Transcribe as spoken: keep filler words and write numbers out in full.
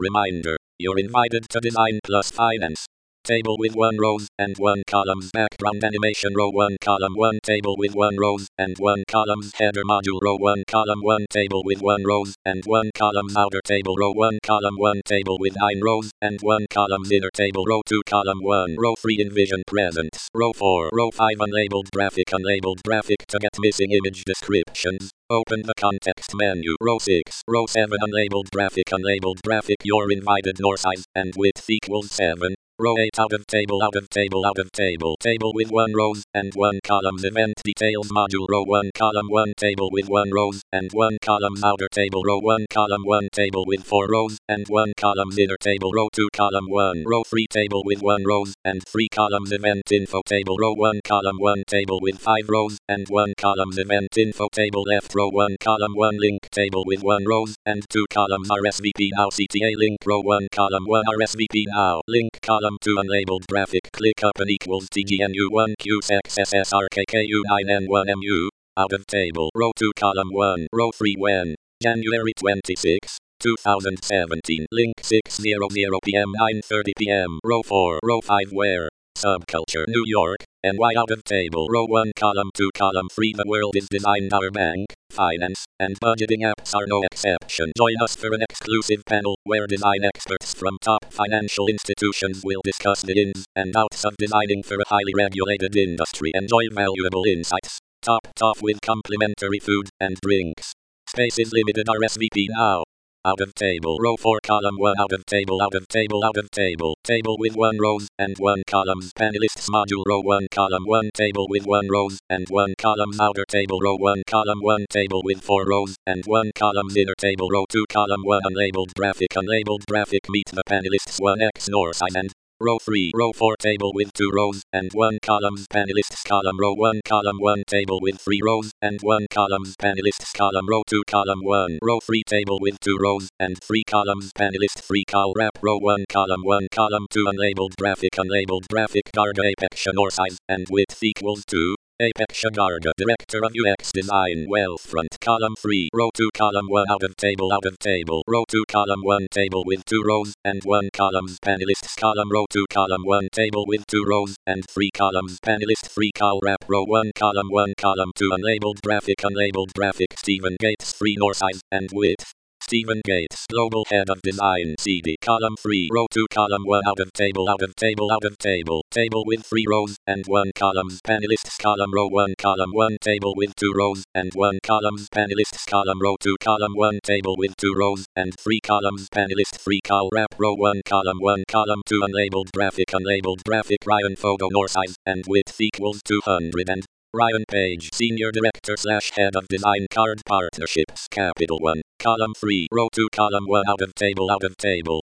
Reminder, you're invited to Design Plus Finance. Table with one rows and one columns. Background animation row one column one table with one rows and one columns. Header module row one column one table with one rows and one columns. Outer table row one column one table with nine rows and one columns. Inner table row two column one row three. Envision presents row four row five. Unlabeled graphic unlabeled graphic to get missing image descriptions. Open the context menu. Row six row seven. Unlabeled graphic unlabeled graphic. You're invited. Nor size and width equals seven. Row eight. Out of table out of table out of table table with one rows and one columns. Event details module row one column one table with one rows and one columns. Outer table row one column one table with four rows and one columns. Inner table row two column one row three table with one rows and three columns. Event info table row one column one table with five rows and one columns. Event info table left row one column one link table with one rows and two columns. R S V P now C T A link row one column one R S V P now link column two. Unlabeled graphic. Click up and equals T G N U one Q X S S R K K U nine N one M U. Out of table row two column one row three. When January twenty-sixth two thousand seventeen link six hundred p m nine thirty p m row four row five. Where Subculture New York N Y. Out of table row one column two column three. The world is designed. Our bank, finance, and budgeting apps are no exception. Join us for an exclusive panel where design experts from top financial institutions will discuss the ins and outs of designing for a highly regulated industry. Enjoy valuable insights. Topped off with complimentary food and drinks. Space is limited. R S V P now. Out of table row four column one. Out of table out of table out of table table with one rows and one columns. Panelists module row one column one table with one rows and one columns. Outer table row one column one table with four rows and one columns. Inner table row two column one. Unlabeled graphic unlabeled graphic. Meet the panelists one x nor size and row three row four table with two rows and one columns. Panelists column row one column one table with three rows and one columns. Panelists column row two column one row three table with two rows and three columns. Panelist three col wrap row one column one column two. Unlabeled graphic unlabeled graphic. Garga apex nor size and width equals two. Apex Garga, Director of U X Design. Wealthfront column three row two column one. Out of table out of table row two column one table with two rows and one columns. Panelists column row two column one table with two rows and three columns. Panelist three col wrap row one column one column two. Unlabeled graphic unlabeled graphic. Stephen Gates three nor size and width. Stephen Gates, Global Head of Design. C D column three row two column one. Out of table out of table out of table table with three rows and one columns. Panelists column row one column one table with two rows and one columns. Panelists column row two column one table with two rows and three columns. Panelist three col wrap row one column one column two. Unlabeled graphic unlabeled graphic. Ryan photo nor size and width equals two hundred. And Ryan Page, Senior Director slash Head of Design. Card Partnerships. Capital one column three row two column one. Out of table out of table